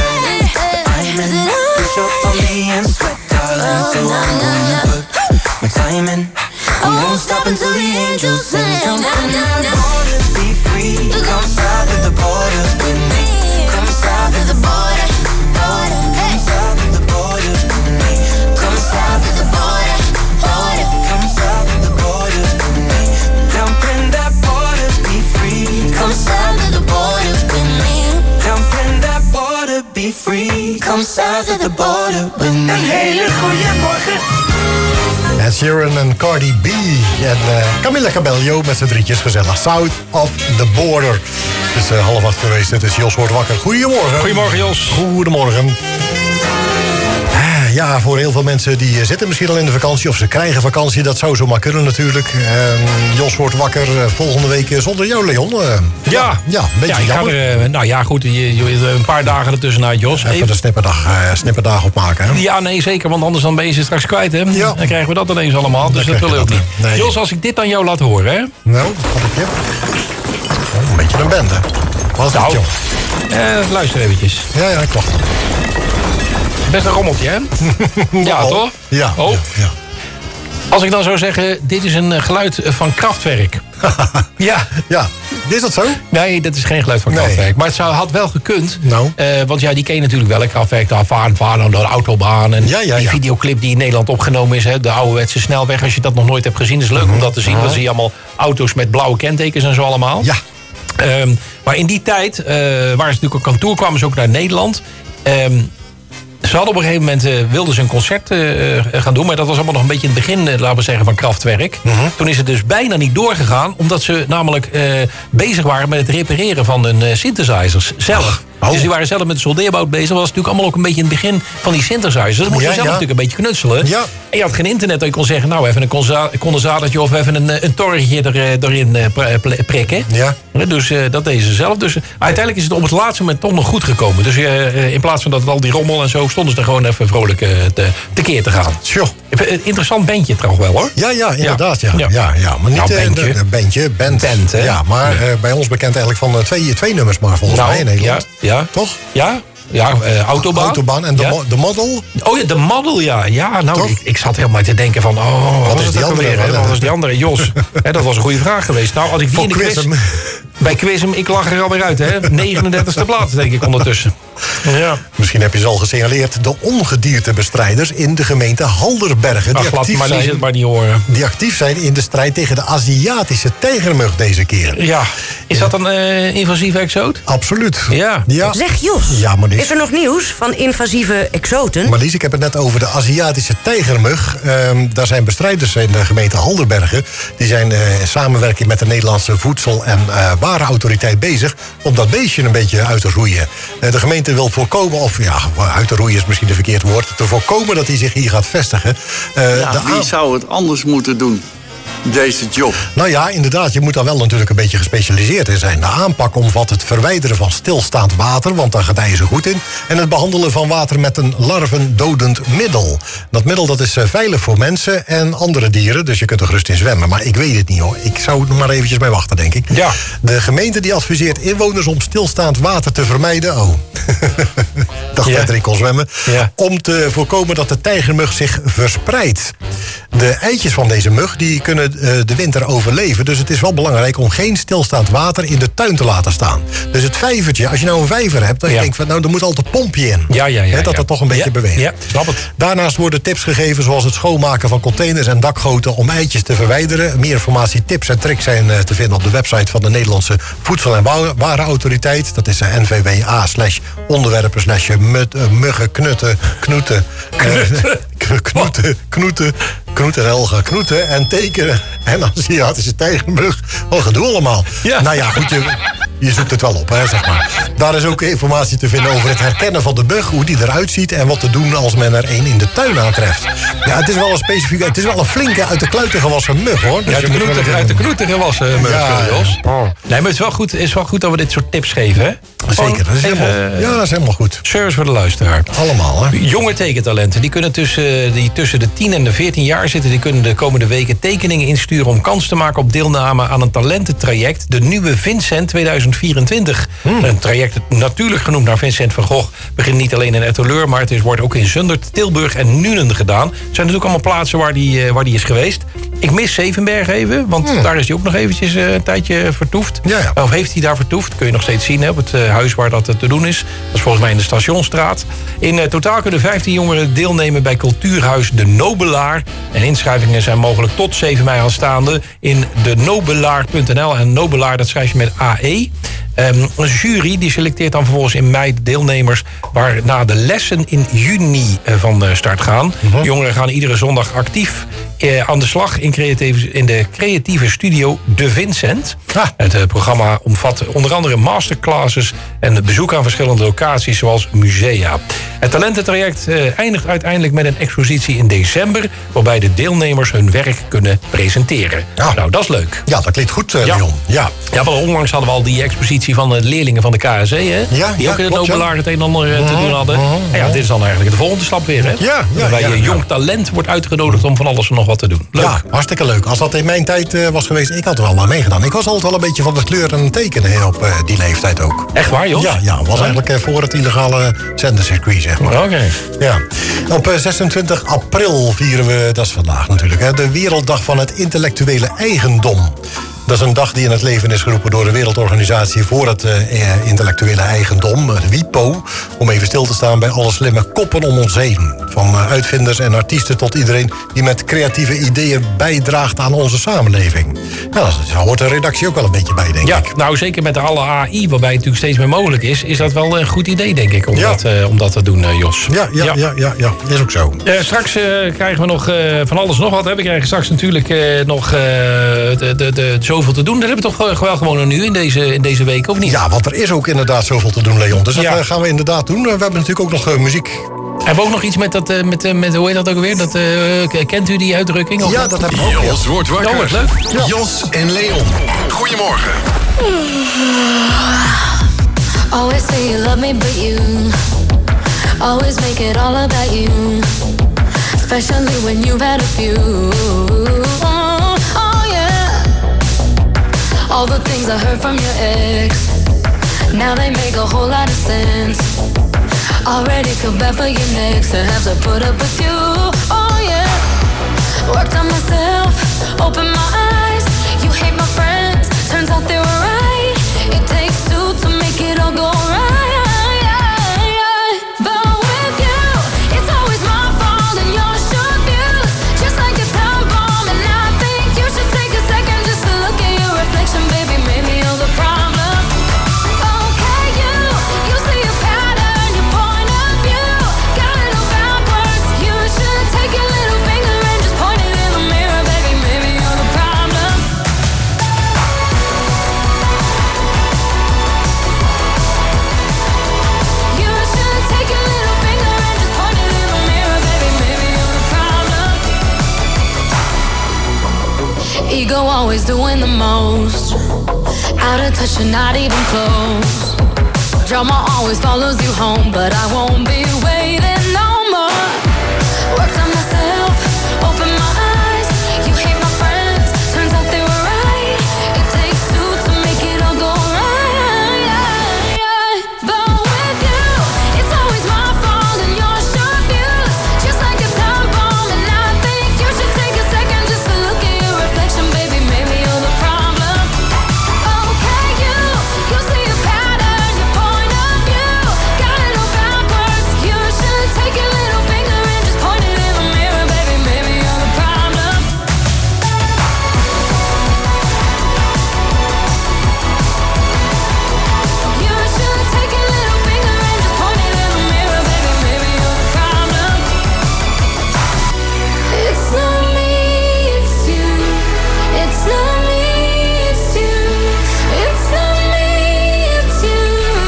[SPEAKER 15] I'm in, push up on me and sweat, darling. So I'm gonna put my time in. I won't stop until the angels sing. Jump in that water, be free. Come south of the border with me. Come south of the border, border. Come south of the border with me. Come south of the border, border. Come south of the border with me. Jump in that water, be free.
[SPEAKER 13] Come south of the border with me.
[SPEAKER 15] Jump in that water, be free. Come south of the border with me.
[SPEAKER 11] Een hele goede morgen. Ed Sheeran en Cardi B en Camila Cabello met z'n drietjes gezellig. South of the Border. Het is 7:30 geweest, het is Jos wordt wakker. Goedemorgen.
[SPEAKER 14] Goedemorgen Jos.
[SPEAKER 11] Goedemorgen. ja, voor heel veel mensen die zitten misschien al in de vakantie... of ze krijgen vakantie, dat zou zomaar kunnen natuurlijk. Jos wordt wakker volgende week zonder jou, Leon. Een beetje jammer.
[SPEAKER 14] Nou ja, goed, een paar dagen ertussenuit, Jos.
[SPEAKER 11] Even de snipperdag opmaken. Hè?
[SPEAKER 14] Ja, nee, zeker, want anders dan ben je ze straks kwijt, hè? Ja. Dan krijgen we dat ineens allemaal, dus dat wil ik ook niet. Nee. Jos, als ik dit aan jou laat horen, hè?
[SPEAKER 11] Nou, wat heb je? Een beetje een band, hè? Wat is het, joh?
[SPEAKER 14] Luister eventjes.
[SPEAKER 11] Ja, ik wacht.
[SPEAKER 14] Best een rommeltje, hè? Ja, toch?
[SPEAKER 11] Ja.
[SPEAKER 14] Oh. Ja. Als ik dan zou zeggen, dit is een geluid van Kraftwerk. Ja.
[SPEAKER 11] Is dat zo?
[SPEAKER 14] Nee, dat is geen geluid van Kraftwerk. Maar het had wel gekund.
[SPEAKER 11] Nou.
[SPEAKER 14] Want ja, die ken je natuurlijk wel. Kraftwerk, daar varen door de autobaan. En die videoclip die in Nederland opgenomen is. Hè, de ouderwetse snelweg. Als je dat nog nooit hebt gezien, is leuk om dat te zien. Dan zie je allemaal auto's met blauwe kentekens en zo allemaal.
[SPEAKER 11] Ja.
[SPEAKER 14] Maar in die tijd, waar ze natuurlijk op kantoor kwamen, ze ook naar Nederland. Ze hadden op een gegeven moment, wilden ze een concert gaan doen. Maar dat was allemaal nog een beetje in het begin, laten we zeggen, van Kraftwerk. Toen is het dus bijna niet doorgegaan. Omdat ze namelijk bezig waren met het repareren van hun synthesizers zelf. Dus die waren zelf met de soldeerbout bezig. Dat was natuurlijk allemaal ook een beetje in het begin van die synthesizers. Dat moest je zelf natuurlijk een beetje knutselen. Ja. En je had geen internet dat je kon zeggen, nou even een condensatortje of even een torretje erin prikken. Ja. Dus dat deden ze zelf. Dus uiteindelijk is het op het laatste moment toch nog goed gekomen. Dus in plaats van dat al die rommel en zo, stonden ze er gewoon even vrolijk tekeer te gaan.
[SPEAKER 11] Sure.
[SPEAKER 14] Interessant bandje trouwens wel, hoor.
[SPEAKER 11] Ja, inderdaad. Ja. Maar niet band. Ja, maar bij ons bekend eigenlijk van twee nummers maar volgens mij in Nederland.
[SPEAKER 14] Ja.
[SPEAKER 11] Toch?
[SPEAKER 14] Ja, Autobaan
[SPEAKER 11] en de Model.
[SPEAKER 14] Oh ja, de Model, ja. Ja, nou, ik zat helemaal te denken van... wat is die andere? Wat was die andere? Jos. Dat was een goede vraag geweest. Nou, had ik die niet wist... Bij Quizem, ik lag er alweer uit, hè. 39e plaats, denk ik, ondertussen. Ja.
[SPEAKER 11] Misschien heb je ze al gesignaleerd. De ongediertebestrijders in de gemeente Halderbergen. Die actief zijn in de strijd tegen de Aziatische tijgermug deze keer.
[SPEAKER 14] Ja. Is dat een invasieve exoot?
[SPEAKER 11] Absoluut.
[SPEAKER 14] Ja.
[SPEAKER 18] Zeg Jos, is er nog nieuws van invasieve exoten?
[SPEAKER 11] Marlies, ik heb het net over de Aziatische tijgermug. Daar zijn bestrijders in de gemeente Halderbergen. Die zijn in samenwerking met de Nederlandse Voedsel- en Warenautoriteit bezig om dat beestje een beetje uit te roeien. De gemeente wil voorkomen, of uit te roeien is misschien een verkeerd woord, te voorkomen dat hij zich hier gaat vestigen.
[SPEAKER 19] Wie zou het anders moeten doen? Deze job.
[SPEAKER 11] Nou ja, inderdaad, je moet daar wel natuurlijk een beetje gespecialiseerd in zijn. De aanpak omvat het verwijderen van stilstaand water, want daar gedijen ze goed in. En het behandelen van water met een larvendodend middel. Dat middel dat is veilig voor mensen en andere dieren, dus je kunt er gerust in zwemmen. Maar ik weet het niet, hoor. Ik zou er maar eventjes bij wachten, denk ik.
[SPEAKER 14] Ja.
[SPEAKER 11] De gemeente die adviseert inwoners om stilstaand water te vermijden. Dacht dat ik kon zwemmen. Ja. Om te voorkomen dat de tijgermug zich verspreidt. De eitjes van deze mug die kunnen de winter overleven. Dus het is wel belangrijk om geen stilstaand water in de tuin te laten staan. Dus het vijvertje, als je nou een vijver hebt, dan denk je van, nou, er moet altijd een pompje in. Dat het toch een beetje beweegt.
[SPEAKER 14] Ja, snap het.
[SPEAKER 11] Daarnaast worden tips gegeven zoals het schoonmaken van containers en dakgoten om eitjes te verwijderen. Meer informatie, tips en tricks zijn te vinden op de website van de Nederlandse Voedsel- en Warenautoriteit. Dat is NVWA/onderwerpen/muggen, knoeten, Helga, knoeten en tekenen. En Aziatische tijgermug. Wat gedoe allemaal. Ja. Nou ja, goed, je zoekt het wel op, hè, zeg maar. Daar is ook informatie te vinden over het herkennen van de mug, hoe die eruit ziet en wat te doen als men er een in de tuin aantreft. Ja, het is wel het is wel een flinke uit de kluiten gewassen mug, hoor. Dus
[SPEAKER 14] uit de knoeten gewassen mug, Jos. Nee, maar het is wel goed dat we dit soort tips geven, hè?
[SPEAKER 11] Zeker, dat is helemaal goed.
[SPEAKER 14] Service voor de luisteraar.
[SPEAKER 11] Allemaal, hè?
[SPEAKER 14] Jonge tekentalenten, die kunnen tussen de 10 en de 14 jaar zitten. Die kunnen de komende weken tekeningen insturen om kans te maken op deelname aan een talententraject. De nieuwe Vincent 2024. Een traject natuurlijk genoemd naar Vincent van Gogh. Begint niet alleen in Etteleur, maar het wordt ook in Zundert, Tilburg en Nuenen gedaan. Het zijn natuurlijk allemaal plaatsen waar die is geweest. Ik mis Zevenberg even, want daar is hij ook nog eventjes een tijdje vertoefd.
[SPEAKER 11] Ja.
[SPEAKER 14] Of heeft hij daar vertoefd? Kun je nog steeds zien, hè, op het huis waar dat te doen is. Dat is volgens mij in de Stationsstraat. In totaal kunnen 15 jongeren deelnemen bij Cultuurhuis De Nobelaar. En inschrijvingen zijn mogelijk tot 7 mei aanstaande in denobelaar.nl. En Nobelaar, dat schrijf je met AE. Een jury die selecteert dan vervolgens in mei de deelnemers, waarna de lessen in juni van start gaan. Jongeren gaan iedere zondag actief aan de slag in de creatieve studio De Vincent. Het programma omvat onder andere masterclasses en bezoek aan verschillende locaties zoals musea. Het talententraject eindigt uiteindelijk met een expositie in december, waarbij de deelnemers hun werk kunnen presenteren. Nou, dat is leuk.
[SPEAKER 11] Ja, dat klinkt goed, Leon. Ja,
[SPEAKER 14] want onlangs hadden we al die expositie van de leerlingen van de KSE, hè? Die ook in het openbaar het een en ander te doen hadden. En dit is dan eigenlijk de volgende stap weer, hè? Waarbij jong talent wordt uitgenodigd om van alles en nog wat te doen. Leuk.
[SPEAKER 11] Ja, hartstikke leuk. Als dat in mijn tijd was geweest, ik had er wel aan meegedaan. Ik was altijd wel een beetje van de kleuren en tekenen op die leeftijd ook.
[SPEAKER 14] Echt waar, joh?
[SPEAKER 11] Ja, was eigenlijk voor het illegale zendercircuit, zeg maar.
[SPEAKER 14] Oké.
[SPEAKER 11] Ja. Op 26 april vieren we, dat is vandaag natuurlijk, hè, de Werelddag van het Intellectuele Eigendom. Dat is een dag die in het leven is geroepen door de Wereldorganisatie voor het Intellectuele Eigendom, WIPO, om even stil te staan bij alle slimme koppen om ons heen. Van uitvinders en artiesten tot iedereen die met creatieve ideeën bijdraagt aan onze samenleving. Nou, daar hoort de redactie ook wel een beetje bij, denk ik.
[SPEAKER 14] Nou zeker met alle AI, waarbij het natuurlijk steeds meer mogelijk is dat wel een goed idee, denk ik, om dat te doen, Jos.
[SPEAKER 11] Ja, is ook zo.
[SPEAKER 14] Straks krijgen we nog van alles nog wat. Hè. We krijgen straks natuurlijk nog zoveel te doen. Dat hebben we toch wel gewoon nu in deze week, of niet?
[SPEAKER 11] Ja, want er is ook inderdaad zoveel te doen, Leon. Dus dat gaan we inderdaad doen. We hebben natuurlijk ook nog muziek.
[SPEAKER 14] Hebben we ook nog iets met dat, met hoe heet dat ook weer? Kent u die uitdrukking?
[SPEAKER 11] Ja, dat heb ik ook.
[SPEAKER 6] Jos wordt wakker.
[SPEAKER 14] Oh, leuk.
[SPEAKER 6] Ja. Jos en Leon. Goedemorgen.
[SPEAKER 7] Always say you love me, but you always make it all about you. Especially when you've had a few. Oh yeah. All the things I heard from your ex, now they make a whole lot of sense. Already feel bad for you next to have to put up with you. Oh yeah. Worked on myself, opened my eyes. You hate my friends, turns out they were right. It takes two to make it all go right. But with you, it's always my fault and your short views, just like a time bomb. And I think you should take a second just to look at your reflection, baby. Maybe you're the problem. Okay, you see a pattern, your point of view got it all backwards. You should take your little finger and just point it in the mirror, baby. Maybe you're the problem. You should take your little finger and just point it in the mirror, baby. Maybe you're the problem. Ego always doing the most, out of touch and not even close. Drama always follows you home, but I won't be waiting no more. Worked on myself, opened my eyes. You hate my friends, turns out they were right. It takes two to make it all go right. But with you, it's always my fault and your short views, just like a time bomb. And I think you should take a second just to look at your reflection, baby. Maybe you're the problem. Okay, you see a pattern, your point of view got it all backwards. You should take your little finger and just point it in the mirror, baby. Maybe you're the problem. You should take your little finger and just point it in the mirror, baby. Maybe you're the problem. It's not me, it's you. It's not me, it's you. It's not me, it's you.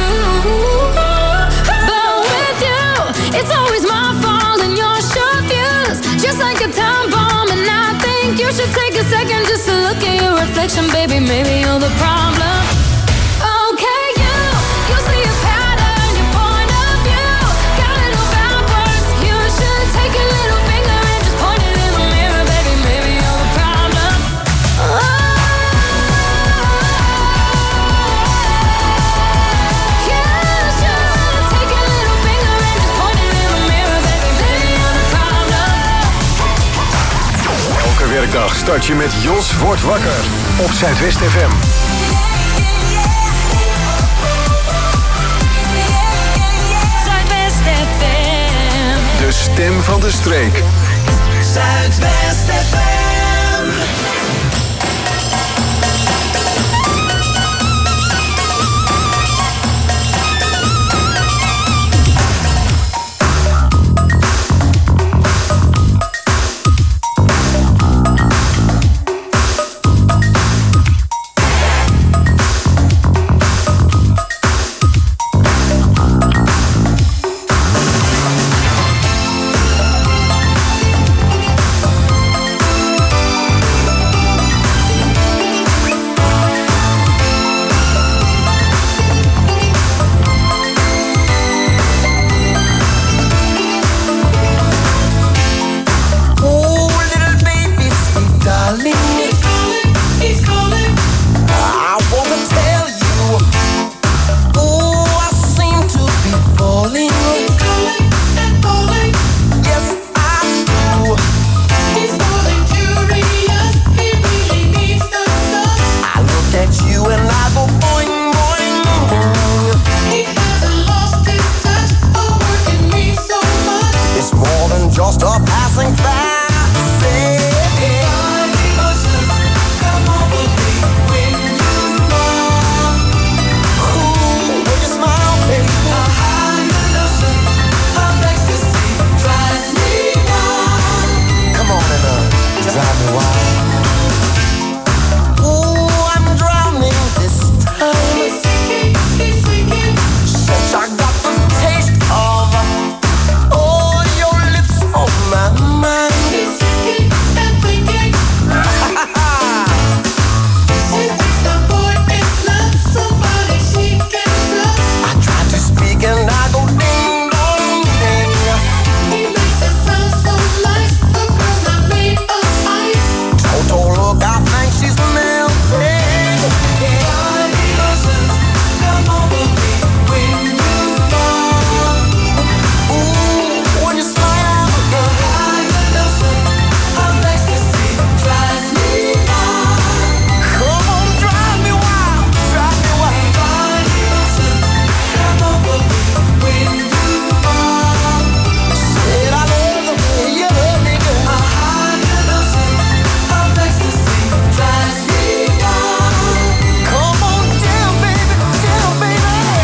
[SPEAKER 7] But with you, it's always my fault and your short views, just like a time bomb. And I think you should take a second just to look at your reflection, baby. Maybe you're the problem. Okay, you see a pattern, your point of view got it all backwards. You should take your little finger and just point it in the mirror, baby. Maybe you're the problem. You should take your little finger and just point it in the mirror, baby. Maybe you're the problem.
[SPEAKER 6] Elke werkdag start je met Jos wordt wakker op Zuidwest FM.
[SPEAKER 7] Zuidwest FM.
[SPEAKER 6] De stem van de streek.
[SPEAKER 7] Zuidwest FM.
[SPEAKER 10] sing fantasy. Come over me when you smile. Ooh, when you smile, baby. A higher notion of ecstasy drives me wild. Come on and drive me wild. Ooh, I'm drowning this time. Keep freaking. Since I got the taste of all your lips on my mind. Keep freaking and freaking. She thinks the boy is not somebody she can trust. I try to speak and I go ding dong ding. He makes it sound so nice. The girl's not made of ice. Total look, I think she's melting. Come over me when you smile. Ooh, when you smile. The higher notion of ecstasy drives me wild. Come on, drive me wild, drive me wild. Come over me when you smile. Said I love the way you love me, girl. A higher notion of ecstasy drives me wild. Come on, chill, baby, chill, baby.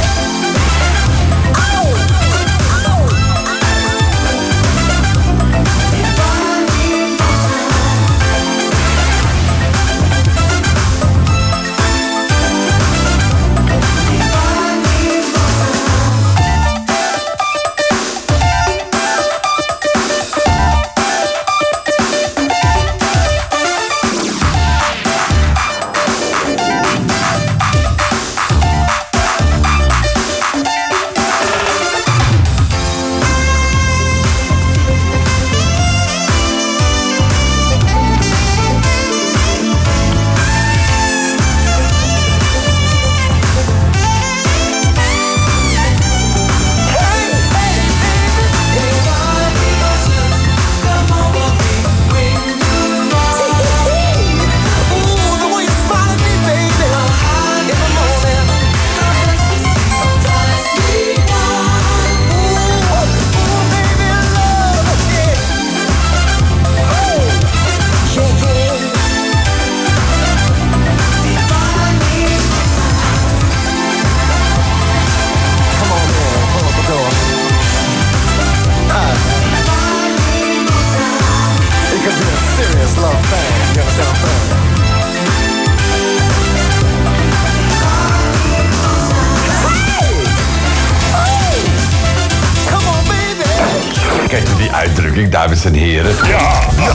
[SPEAKER 20] Kent u die uitdrukking, dames en heren?
[SPEAKER 11] Ja!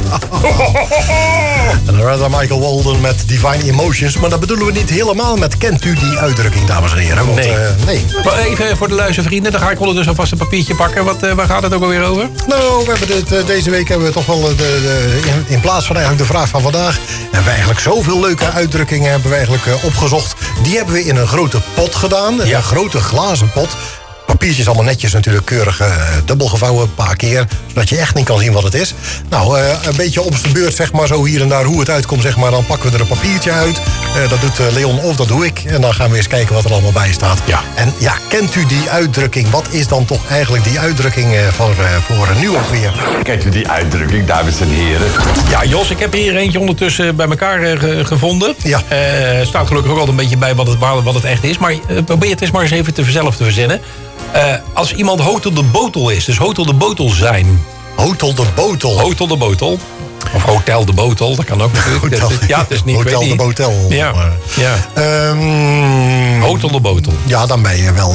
[SPEAKER 11] En dan hadden Michael Walden met Divine Emotions. Maar dat bedoelen we niet helemaal met kent u die uitdrukking, dames en heren. Want, nee.
[SPEAKER 14] Maar even voor de luistervrienden, dan ga ik ondertussen alvast een papiertje pakken. Waar gaat het ook alweer over?
[SPEAKER 11] Nou, we hebben deze week hebben we toch wel in plaats van eigenlijk de vraag van vandaag, hebben we eigenlijk zoveel leuke uitdrukkingen hebben we eigenlijk opgezocht. Die hebben we in een grote pot gedaan. Een grote glazen pot. Papiertjes allemaal netjes natuurlijk, keurig dubbel gevouwen, een paar keer, zodat je echt niet kan zien wat het is. Nou, een beetje op de beurt, zeg maar, zo hier en daar hoe het uitkomt, zeg maar, dan pakken we er een papiertje uit. Dat doet Leon of dat doe ik. En dan gaan we eens kijken wat er allemaal bij staat. Ja. En ja, kent u die uitdrukking? Wat is dan toch eigenlijk die uitdrukking voor nu ook weer?
[SPEAKER 20] Kent u die uitdrukking, dames en heren?
[SPEAKER 14] Ja, Jos, ik heb hier eentje ondertussen bij elkaar gevonden.
[SPEAKER 11] Ja.
[SPEAKER 14] Staat gelukkig ook al een beetje bij wat het echt is. Maar probeer het eens maar eens even zelf te verzinnen. Als iemand hotel de botel is, dus hotel de botel zijn.
[SPEAKER 11] Hotel de botel?
[SPEAKER 14] Hotel de botel. Of hotel de botel, dat kan ook natuurlijk. Ja, het is niet.
[SPEAKER 11] Hotel de botel.
[SPEAKER 14] Ja. Hotel de botel.
[SPEAKER 11] Ja, dan ben je wel,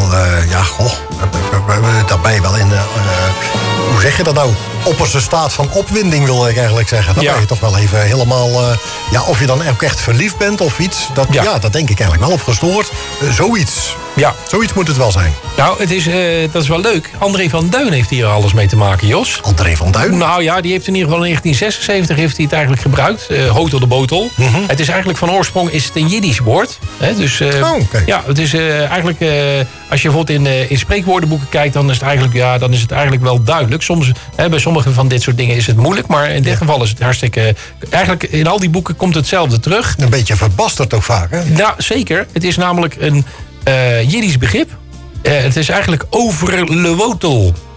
[SPEAKER 11] dan ben je wel in, hoe zeg je dat nou? Opperste staat van opwinding, wil ik eigenlijk zeggen. Dan ben je toch wel even helemaal, of je dan ook echt verliefd bent of iets. Dat denk ik eigenlijk wel, of gestoord. Zoiets.
[SPEAKER 14] Ja.
[SPEAKER 11] Zoiets moet het wel zijn.
[SPEAKER 14] Nou, dat is wel leuk. André van Duin heeft hier alles mee te maken, Jos.
[SPEAKER 11] André van Duin?
[SPEAKER 14] Nou ja, die heeft in ieder geval in 1976 heeft hij het eigenlijk gebruikt. Hotel de botel. Mm-hmm. Het is eigenlijk van oorsprong is het een Jiddisch woord. Hè? Dus ja, het is eigenlijk, als je bijvoorbeeld in spreekwoordenboeken kijkt, dan is het eigenlijk wel duidelijk. Soms, bij sommige van dit soort dingen is het moeilijk, maar in dit geval is het hartstikke. Eigenlijk in al die boeken komt hetzelfde terug.
[SPEAKER 11] Een beetje verbasterd ook vaak, hè?
[SPEAKER 14] Nou, zeker. Het is namelijk een Jiddisch begrip. Het is eigenlijk over le wotel.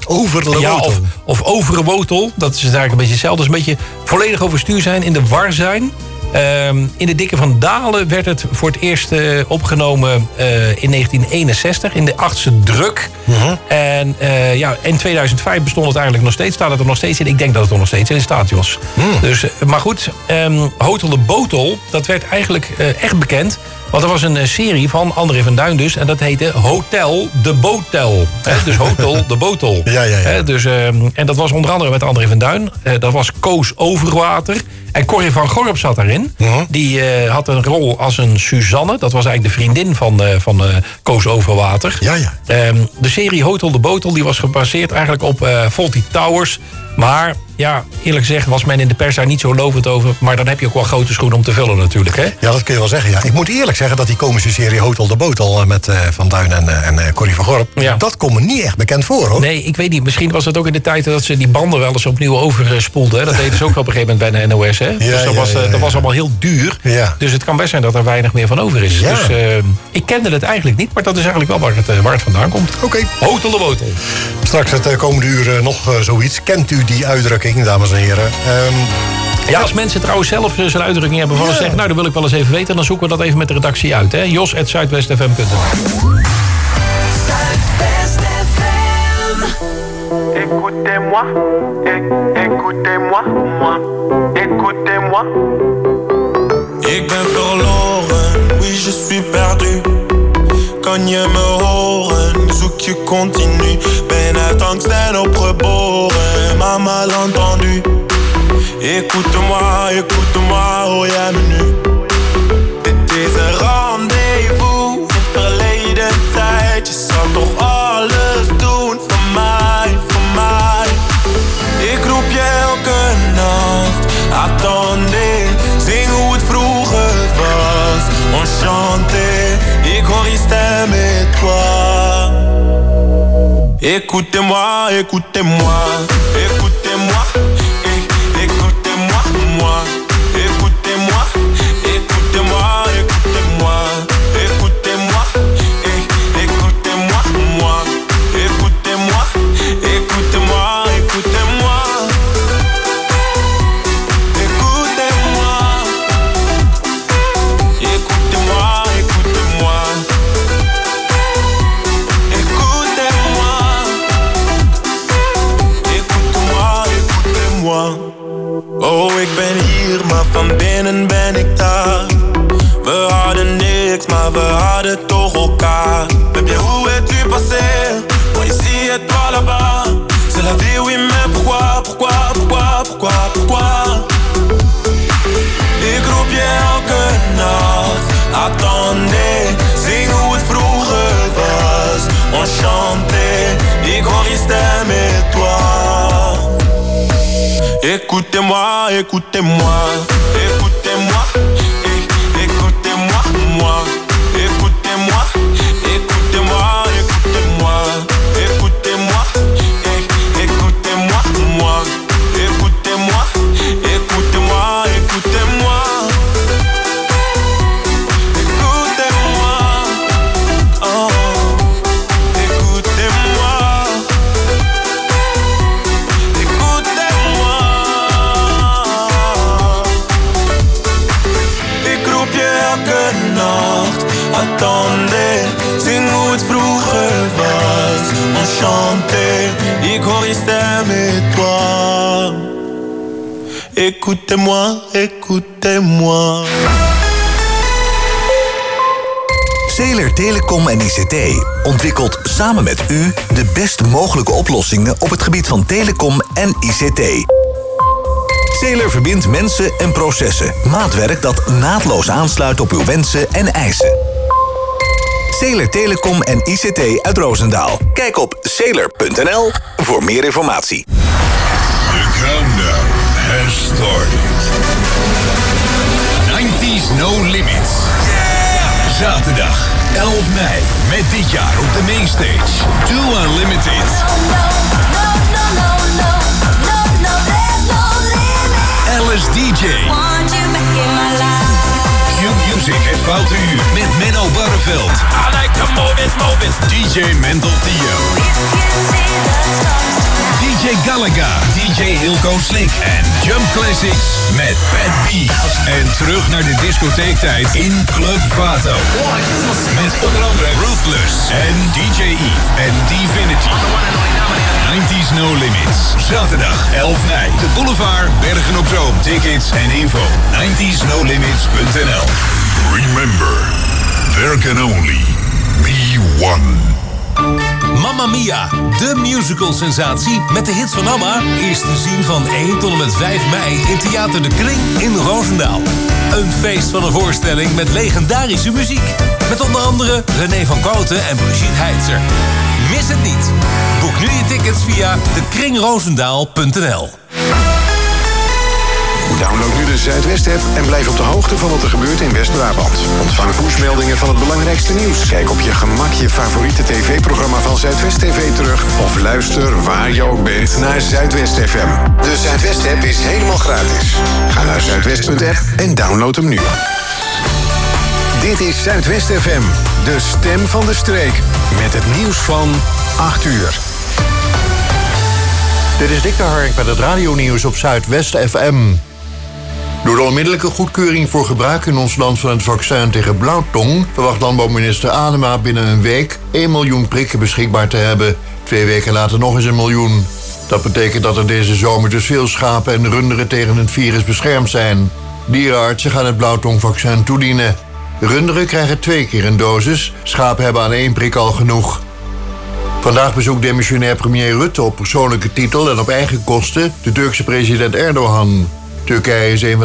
[SPEAKER 11] Overlewotel.
[SPEAKER 14] Ja, of overwotel. Dat is eigenlijk een beetje hetzelfde. Dat is een beetje volledig overstuur zijn, in de war zijn. In de Dikke van Dalen werd het voor het eerst opgenomen in 1961, in de 8e druk. En in 2005 bestond het eigenlijk nog steeds. Staat het er nog steeds in? Ik denk dat het er nog steeds in staat, Jos. Dus, maar goed, Hotel de Botel, dat werd eigenlijk echt bekend. Want er was een serie van André van Duin dus. En dat heette Hotel de Botel. Dus Hotel de Botel.
[SPEAKER 11] Ja.
[SPEAKER 14] Dus, en dat was onder andere met André van Duin. Dat was Koos Overwater. En Corrie van Gorp zat daarin. Die had een rol als een Suzanne. Dat was eigenlijk de vriendin van Koos Overwater. De serie Hotel de Botel die was gebaseerd eigenlijk op Fawlty Towers. Maar ja, eerlijk gezegd was men in de pers daar niet zo lovend over. Maar dan heb je ook wel grote schoenen om te vullen natuurlijk, hè?
[SPEAKER 11] Ja, dat kun je wel zeggen, ja. Ik moet eerlijk zeggen dat die komische serie Hotel de Botel met Van Duin en Corrie van Gorp... dat komt me niet echt bekend voor, hoor.
[SPEAKER 14] Nee, ik weet niet. Misschien was het ook in de tijd dat ze die banden wel eens opnieuw overspoelden. Hè? Dat deden ze ook op een gegeven moment bij de NOS, hè? Dat was allemaal heel duur. Ja. Dus het kan best zijn dat er weinig meer van over is. Ja. Dus ik kende het eigenlijk niet, maar dat is eigenlijk wel waar het vandaan komt.
[SPEAKER 11] Oké.
[SPEAKER 14] Hotel de Botel.
[SPEAKER 11] Straks het komende uur nog zoiets. Kent u die uitdrukking, dames en heren?
[SPEAKER 14] Ja, als mensen trouwens zelf zo'n uitdrukking hebben van zeggen, nou, dat wil ik wel eens even weten, dan zoeken we dat even met de redactie uit, hè? jos@zuidwestfm.nl.
[SPEAKER 21] Écoutez-moi, écoutez-moi, moi, écoutez-moi.
[SPEAKER 22] Ik ben verloren, oui je suis perdu. Kan je me horen, zoek je continu. Ben uit angst en opgeboren, maar mal entendu. Écoute-moi, écoute-moi, hoor jij me nu? Dit is een rendezvous in verleden tijd. Je zou toch alles doen voor mij, voor mij. Ik roep je elke nacht, attendez. Zing hoe het vroeger was, enchanté. Ik hoor je stem et toi. Écoutez-moi, écoutez-moi, écoutez-moi. Écoutez-moi, moi. Écoutez-moi, écoutez-moi, écoutez-moi. Écoutez-moi, écoutez-moi, moi. Écoutez-moi, écoutez-moi, écoutez-moi. Écoutez-moi, écoutez-moi, écoutez-moi. Écoutez-moi, écoute-moi, écoutez-moi. Oh, ik ben hier, maar van binnen ben ik daar. We hadden niks, maar we hadden toch elkaar. Même bien, où es-tu passé? Moi ici et toi là-bas. C'est la vie, oui, mais pourquoi, pourquoi, pourquoi, pourquoi, pourquoi? Ik roep je elke nacht, attendez. Zing hoe het vroeger was, enchanté. Ik hoor je stem et toi. Écoutez-moi, écoutez-moi, écoutez-moi, écoutez-moi, moi. Écoutez-moi, écoutez-moi, écoutez-moi, écoutez-moi, écoutez-moi, moi. Écoutez-moi, écoutez-moi, écoutez-moi. Écoutez-moi, oh, écoutez-moi. Attendez, zing hoe het vroeger was, enchanté. Ik hoor je stem et toi. Écoutez-moi, écoutez-moi.
[SPEAKER 23] Zeeler Telecom en ICT ontwikkelt samen met u de best mogelijke oplossingen op het gebied van telecom en ICT. Zeeler verbindt mensen en processen. Maatwerk dat naadloos aansluit op uw wensen en eisen. Zeeler Telecom en ICT uit Roosendaal. Kijk op zeeler.nl voor meer informatie.
[SPEAKER 6] The countdown has started. 90s No Limits. Zaterdag 11 mei met dit jaar op de mainstage Too Unlimited. Alice DJ. Q-Music het Foute Uur met Menno Barreveld. move it. DJ Mental Theo. DJ Galaga, DJ Hilco Slick en Jump Classics met Pat B. En terug naar de discotheektijd in Club Vato. Met onder andere Ruthless en DJ E en Divinity. 90s No Limits. Zaterdag 11 mei. De Boulevard, Bergen op Zoom. Tickets en info 90snolimits.nl.
[SPEAKER 3] Remember, there can only be one.
[SPEAKER 5] Mamma Mia, de musical-sensatie met de hits van Amma... is te zien van 1 tot en met 5 mei in Theater de Kring in Roosendaal. Een feest van een voorstelling met legendarische muziek. Met onder andere René van Koten en Brigitte Heitzer. Mis het niet. Boek nu je tickets via dekringroosendaal.nl.
[SPEAKER 9] Download nu de Zuidwest-app en blijf op de hoogte van wat er gebeurt in West-Brabant. Ontvang pushmeldingen van het belangrijkste nieuws. Kijk op je gemak je favoriete tv-programma van Zuidwest TV terug. Of luister waar je ook bent naar Zuidwest FM. De Zuidwest-app is helemaal gratis. Ga naar zuidwest.app en download hem nu. Dit is Zuidwest FM, de stem van de streek. Met het nieuws van 8 uur.
[SPEAKER 1] Dit is Dick de Hark met het radionieuws op Zuidwest FM. Door de onmiddellijke goedkeuring voor gebruik in ons land van het vaccin tegen blauwtong... verwacht landbouwminister Adema binnen een week 1 miljoen prikken beschikbaar te hebben. 2 weken later nog eens 1 miljoen. Dat betekent dat er deze zomer dus veel schapen en runderen tegen het virus beschermd zijn. Dierenartsen gaan het blauwtongvaccin toedienen. Runderen krijgen 2 keer een dosis, schapen hebben aan 1 prik al genoeg. Vandaag bezoekt demissionair premier Rutte op persoonlijke titel en op eigen kosten de Turkse president Erdogan. Turkije is een van